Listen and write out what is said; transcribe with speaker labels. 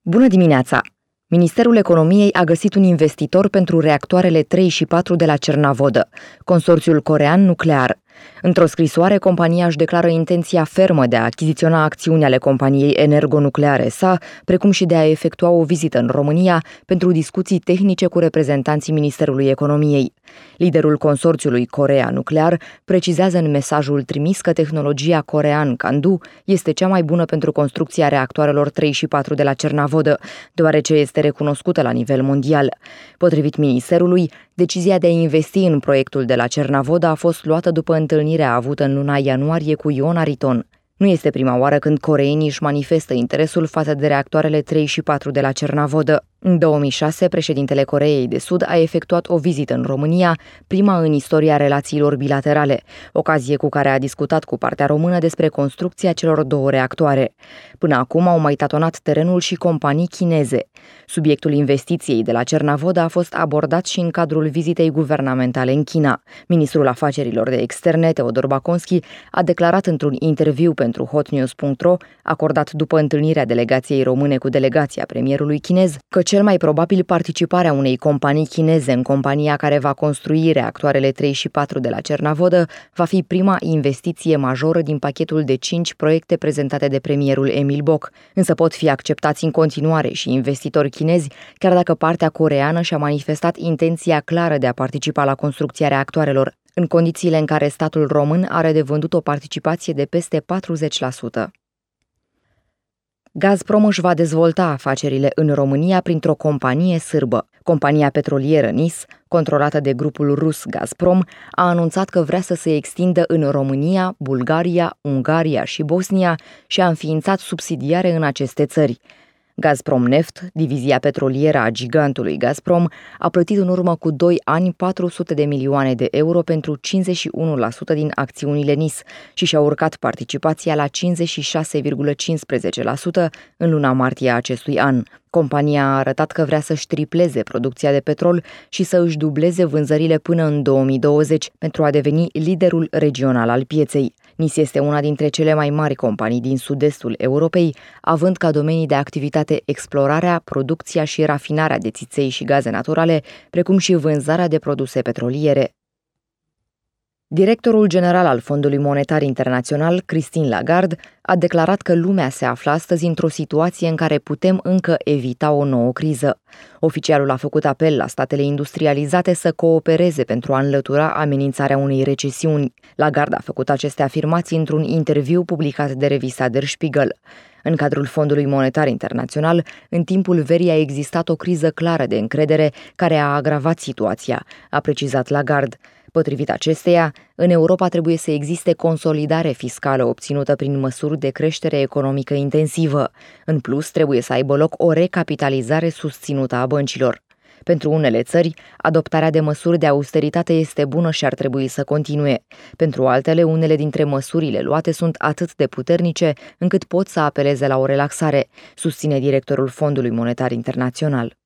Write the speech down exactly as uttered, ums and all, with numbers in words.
Speaker 1: Bună dimineața! Ministerul Economiei a găsit un investitor pentru reactoarele trei și patru de la Cernavodă, consorțiul corean nuclear. Într-o scrisoare, compania își declară intenția fermă de a achiziționa acțiuni ale companiei Energonucleare S A, precum și de a efectua o vizită în România pentru discuții tehnice cu reprezentanții Ministerului Economiei. Liderul consorțiului Korea Nuclear precizează în mesajul trimis că tehnologia corean Candu este cea mai bună pentru construcția reactoarelor trei și patru de la Cernavodă, deoarece este recunoscută la nivel mondial. Potrivit ministerului, decizia de a investi în proiectul de la Cernavodă a fost luată după întâlnirea avută în luna ianuarie cu Ion Ariton. Nu este prima oară când coreenii își manifestă interesul față de reactoarele trei și patru de la Cernavodă. În două mii șase, președintele Coreei de Sud a efectuat o vizită în România, prima în istoria relațiilor bilaterale, ocazie cu care a discutat cu partea română despre construcția celor două reactoare. Până acum au mai tatonat terenul și companii chineze. Subiectul investiției de la Cernavodă a fost abordat și în cadrul vizitei guvernamentale în China. Ministrul Afacerilor de Externe, Teodor Baconski, a declarat într-un interviu pentru hotnews punct ro, acordat după întâlnirea delegației române cu delegația premierului chinez, că cel mai probabil participarea unei companii chineze în compania care va construi reactoarele trei și patru de la Cernavodă va fi prima investiție majoră din pachetul de cinci proiecte prezentate de premierul Emil Boc, însă pot fi acceptați în continuare și investitori chinezi, chiar dacă partea coreeană și-a manifestat intenția clară de a participa la construcția reactoarelor, în condițiile în care statul român are de vândut o participație de peste patruzeci la sută. Gazprom își va dezvolta afacerile în România printr-o companie sârbă. Compania petrolieră N I S, controlată de grupul rus Gazprom, a anunțat că vrea să se extindă în România, Bulgaria, Ungaria și Bosnia și a înființat subsidiare în aceste țări. Gazprom Neft, divizia petrolieră a gigantului Gazprom, a plătit în urmă cu doi ani patru sute de milioane de euro pentru cincizeci și unu la sută din acțiunile N I S și și-a urcat participația la cincizeci și șase virgulă cincisprezece la sută în luna martie a acestui an. Compania a arătat că vrea să-și tripleze producția de petrol și să își dubleze vânzările până în două mii douăzeci pentru a deveni liderul regional al pieței. N I S este una dintre cele mai mari companii din sud-estul Europei, având ca domenii de activitate explorarea, producția și rafinarea de țiței și gaze naturale, precum și vânzarea de produse petroliere. Directorul general al Fondului Monetar Internațional, Christine Lagarde, a declarat că lumea se află astăzi într-o situație în care putem încă evita o nouă criză. Oficialul a făcut apel la statele industrializate să coopereze pentru a înlătura amenințarea unei recesiuni. Lagarde a făcut aceste afirmații într-un interviu publicat de revista Der Spiegel. În cadrul Fondului Monetar Internațional, în timpul verii a existat o criză clară de încredere care a agravat situația, a precizat Lagarde. Potrivit acesteia, în Europa trebuie să existe consolidare fiscală obținută prin măsuri de creștere economică intensivă. În plus, trebuie să aibă loc o recapitalizare susținută a băncilor. Pentru unele țări, adoptarea de măsuri de austeritate este bună și ar trebui să continue. Pentru altele, unele dintre măsurile luate sunt atât de puternice încât pot să apeleze la o relaxare, susține directorul Fondului Monetar Internațional.